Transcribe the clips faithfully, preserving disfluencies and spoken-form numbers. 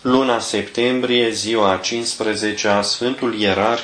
Luna septembrie, ziua a cincisprezecea, Sfântul Ierarh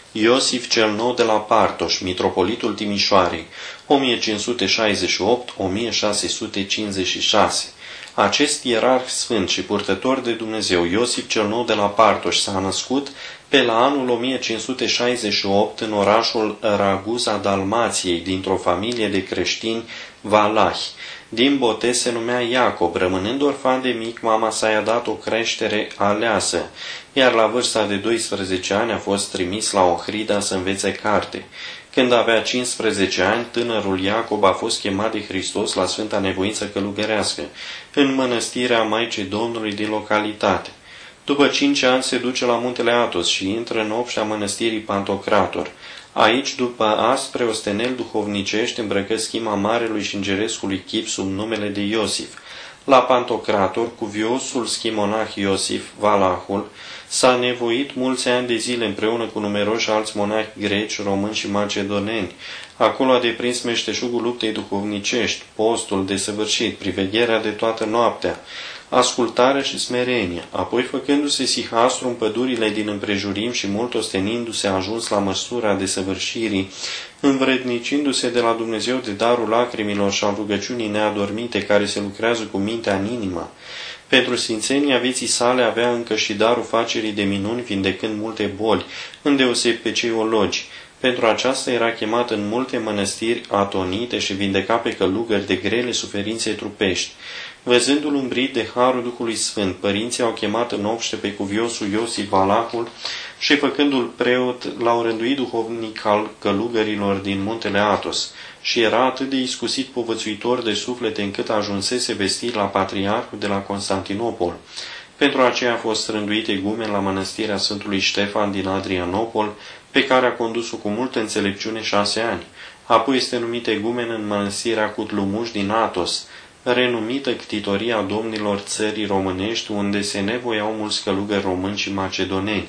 Iosif cel Nou de la Partoș, mitropolitul Timișoarei, o mie cinci sute șaizeci și opt - o mie șase sute cincizeci și șase. Acest ierarh sfânt și purtător de Dumnezeu, Iosif cel Nou de la Partoș, s-a născut pe la anul o mie cinci sute șaizeci și opt în orașul Raguza Dalmației, dintr-o familie de creștini valahi. Din botez se numea Iacob. Rămânând orfan de mic, mama sa i-a dat o creștere aleasă, iar la vârsta de doisprezece ani a fost trimis la Ohrida să învețe carte. Când avea cincisprezece ani, tânărul Iacob a fost chemat de Hristos la Sfânta Nevoință Călugărească, în mănăstirea Maicii Domnului din localitate. După cinci ani se duce la muntele Atos și intră în obștea mănăstirii Pantocrator. Aici, după aspre osteneli duhovnicești, îmbrăcă schima marelui și îngerescului chip sub numele de Iosif. La Pantocrator, cuviosul schimonah Iosif, valahul, s-a nevoit mulți ani de zile împreună cu numeroși alți monahi greci, români și macedoneni. Acolo a deprins meșteșugul luptei duhovnicești, postul desăvârșit, privegherea de toată noaptea, ascultarea și smerenia. Apoi, făcându-se sihastru în pădurile din împrejurim și mult ostenindu-se, a ajuns la măsura desăvârșirii, învrednicindu-se de la Dumnezeu de darul lacrimilor și al rugăciunii neadormite care se lucrează cu mintea în inimă. Pentru sfințenia vieții sale avea încă și darul facerii de minuni, vindecând multe boli, îndeosebi pe cei ologi. Pentru aceasta era chemat în multe mănăstiri atonite și vindeca pe călugări de grele suferințe trupești. Văzându-l umbrit de harul Duhului Sfânt, părinții au chemat în obște pe cuviosul Iosif valahul și, făcându-l preot, l-au rânduit duhovnic al călugărilor din muntele Atos. Și era atât de iscusit povățuitor de suflete încât ajunsese vestit la patriarhul de la Constantinopol. Pentru aceea a fost rânduit egumen la mănăstirea Sfântului Ștefan din Adrianopol, pe care a condus-o cu multă înțelepciune șase ani. Apoi este numit egumen în mănăstirea Cutlumuș din Atos, renumită ctitoria domnilor țării românești, unde se nevoiau mulți călugări români și macedoneni.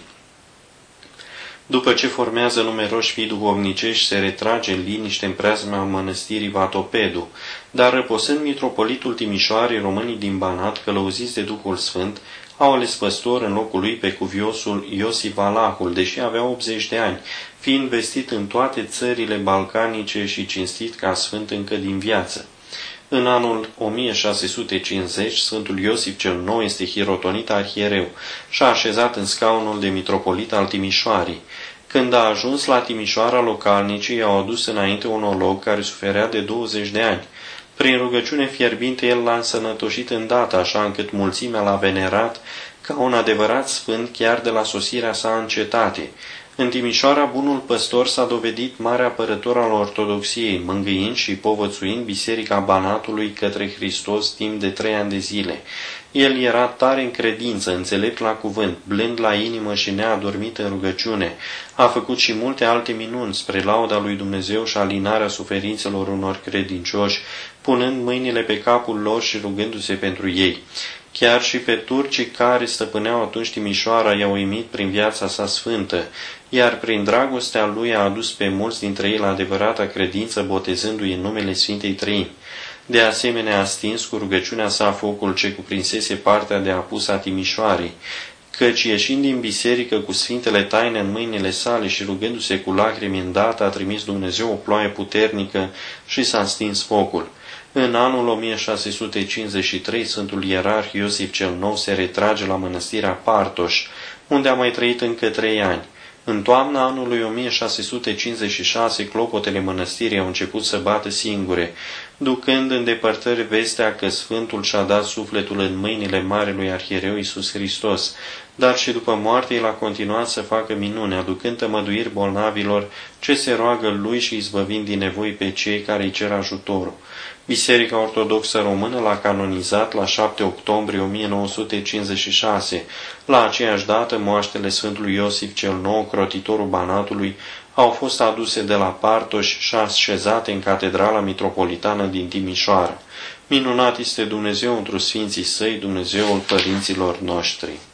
După ce formează numeroși fii duhovnicești, se retrage în liniște în preajma mănăstirii Vatopedu, dar răposând mitropolitul Timișoarei, românii din Banat, călăuziți de Duhul Sfânt, au ales păstor în locul lui pe cuviosul Iosif valahul, deși avea optzeci de ani, fiind vestit în toate țările balcanice și cinstit ca sfânt încă din viață. În anul o mie șase sute cincizeci, Sfântul Iosif cel Nou este hirotonit arhiereu și a așezat în scaunul de mitropolit al Timișoarei. Când a ajuns la Timișoara, localnicii i-au adus înainte un olog care suferea de douăzeci de ani. Prin rugăciune fierbinte, el l-a însănătoșit îndată, așa încât mulțimea l-a venerat ca un adevărat sfânt chiar de la sosirea sa în cetate. În Timișoara, bunul păstor s-a dovedit mare apărător al ortodoxiei, mângâind și povățuind Biserica Banatului către Hristos timp de trei ani de zile. El era tare în credință, înțelept la cuvânt, blând la inimă și neadormit în rugăciune. A făcut și multe alte minuni spre lauda lui Dumnezeu și alinarea suferințelor unor credincioși, punând mâinile pe capul lor și rugându-se pentru ei. Chiar și pe turcii care stăpâneau atunci Timișoara i-au uimit prin viața sa sfântă, iar prin dragostea lui a adus pe mulți dintre ei la adevărata credință, botezându-i în numele Sfintei Treimi. De asemenea, a stins cu rugăciunea sa focul ce cuprinsese partea de apus a Timișoarei, căci ieșind din biserică cu sfintele taine în mâinile sale și rugându-se cu lacrimi îndată, a trimis Dumnezeu o ploaie puternică și s-a stins focul. În anul o mie șase sute cincizeci și trei, Sfântul Ierarh Iosif cel Nou se retrage la mănăstirea Partoș, unde a mai trăit încă trei ani. În toamna anului o mie șase sute cincizeci și șase, clopotele mănăstirii au început să bată singure, ducând în depărtări vestea că Sfântul și-a dat sufletul în mâinile Marelui Arhiereu Iisus Hristos, dar și după moarte el a continuat să facă minune, aducând tămăduiri bolnavilor ce se roagă lui și izbăvind din nevoi pe cei care îi cer ajutorul. Biserica Ortodoxă Română l-a canonizat la șapte octombrie o mie nouă sute cincizeci și șase. La aceeași dată, moaștele Sfântului Iosif cel Nou, crotitorul Banatului, au fost aduse de la Partoș și așezate în Catedrala Mitropolitană din Timișoara. Minunat este Dumnezeu întru Sfinții Săi, Dumnezeul părinților noștri.